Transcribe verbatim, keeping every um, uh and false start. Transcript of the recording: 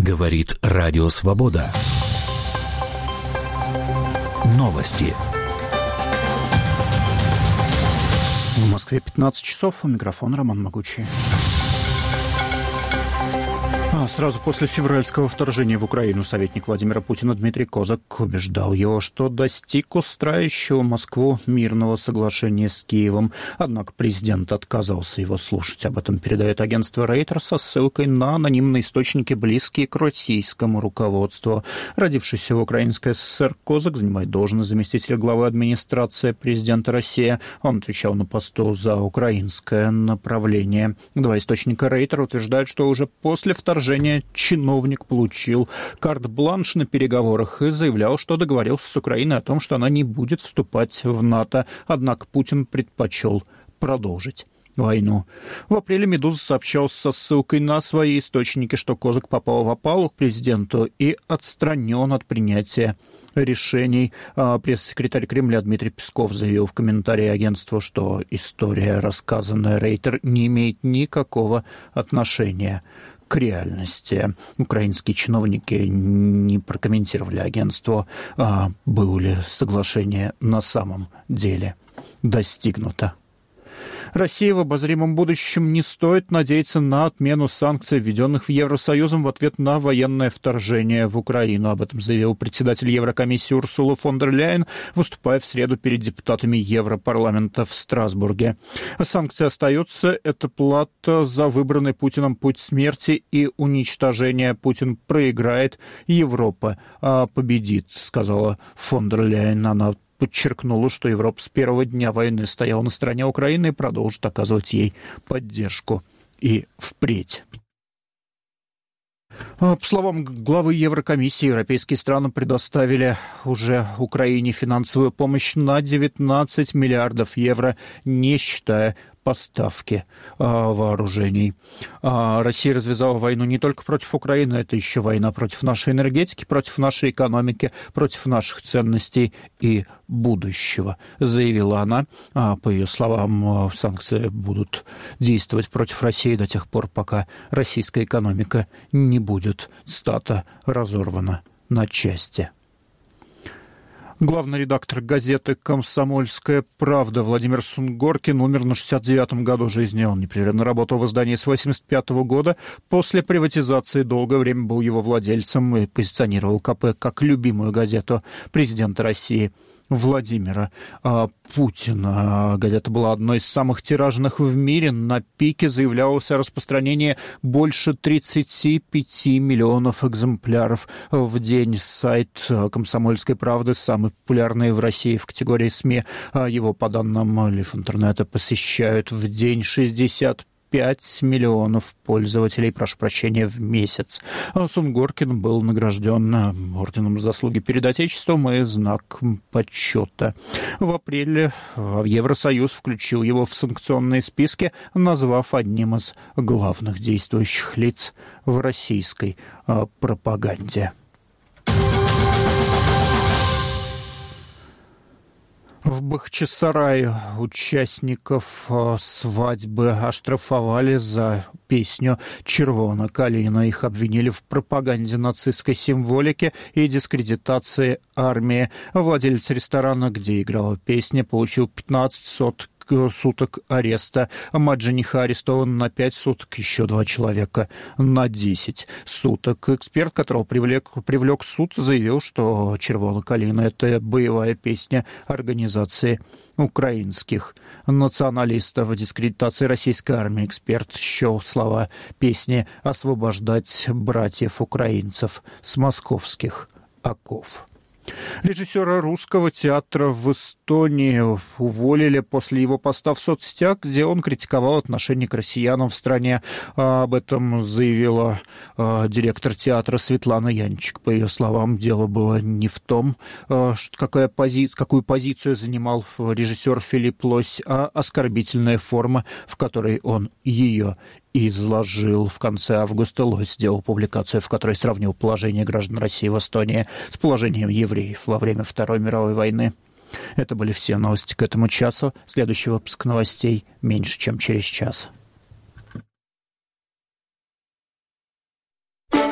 Говорит Радио Свобода. Новости. В Москве пятнадцать часов. У микрофона Роман Могучий. А сразу после февральского вторжения в Украину советник Владимира Путина Дмитрий Козак убеждал его, что достиг устраивающего Москву мирного соглашения с Киевом. Однако президент отказался его слушать. Об этом передает агентство Рейтер со ссылкой на анонимные источники, близкие к российскому руководству. Родившийся в Украинской ССР Козак занимает должность заместителя главы администрации президента России. Он отвечал на посту за украинское направление. Два источника Рейтер утверждают, что уже после вторжения чиновник получил карт-бланш на переговорах и заявлял, что договорился с Украиной о том, что она не будет вступать в НАТО. Однако Путин предпочел продолжить войну. В апреле «Медуза» сообщал со ссылкой на свои источники, что Козак попал в опалу к президенту и отстранен от принятия решений. Пресс-секретарь Кремля Дмитрий Песков заявил в комментарии агентству, что история, рассказанная Рейтер, не имеет никакого отношения к реальности. Украинские чиновники не прокомментировали агентству, а было ли соглашение на самом деле достигнуто. России в обозримом будущем не стоит надеяться на отмену санкций, введенных в Евросоюзом в ответ на военное вторжение в Украину. Об этом заявил председатель Еврокомиссии Урсула фон дер Ляйен, выступая в среду перед депутатами Европарламента в Страсбурге. Санкции остаются. Это плата за выбранный Путиным путь смерти и уничтожения. Путин проиграет, Европа победит, сказала фон дер Ляйен. Она подчеркнула, что Европа с первого дня войны стояла на стороне Украины и продолжит оказывать ей поддержку и впредь. По словам главы Еврокомиссии, европейские страны предоставили уже Украине финансовую помощь на девятнадцать миллиардов евро, не считая поставки а, вооружений. А, Россия развязала войну не только против Украины, это еще война против нашей энергетики, против нашей экономики, против наших ценностей и будущего, заявила она. А, по ее словам, санкции будут действовать против России до тех пор, пока российская экономика не будет стата разорвана на части. Главный редактор газеты «Комсомольская правда» Владимир Сунгоркин умер на шестьдесят девятом году жизни. Он непрерывно работал в издании с восемьдесят пятого года. После приватизации долгое время был его владельцем и позиционировал ка пэ как любимую газету президента России Владимира а, Путина. Газета была одной из самых тиражных в мире. На пике заявлялось о распространении больше тридцати пяти миллионов экземпляров в день. Сайт «Комсомольской правды» самый популярный в России в категории СМИ. Его, по данным Лиф Интернета, посещают в день шестьдесят пять миллионов пользователей, прошу прощения, в месяц. Сунгоркин был награжден орденом заслуги перед Отечеством и знак почета. В апреле Евросоюз включил его в санкционные списки, назвав одним из главных действующих лиц в российской пропаганде. В Бахчисарае участников свадьбы оштрафовали за песню «Червона калина». Их обвинили в пропаганде нацистской символики и дискредитации армии. Владелец ресторана, где играла песня, получил пятнадцать суток суток ареста. Мать жениха арестован на пять суток, еще два человека на десять суток. Эксперт, которого привлек, привлек суд, заявил, что «Червона калина» — это боевая песня организации украинских националистов. Дискредитации российской армии. Эксперт счел слова песни «Освобождать братьев-украинцев с московских оков». Режиссера русского театра в Эстонии уволили после его поста в соцсетях, где он критиковал отношение к россиянам в стране. Об этом заявила э, директор театра Светлана Янчик. По ее словам, дело было не в том, э, какая пози... какую позицию занимал режиссер Филипп Лось, а оскорбительная форма, в которой он ее изложил. В конце августа Лось сделал публикацию, в которой сравнил положение граждан России в Эстонии с положением евреев во время Второй мировой войны. Это были все новости к этому часу. Следующий выпуск новостей меньше, чем через час.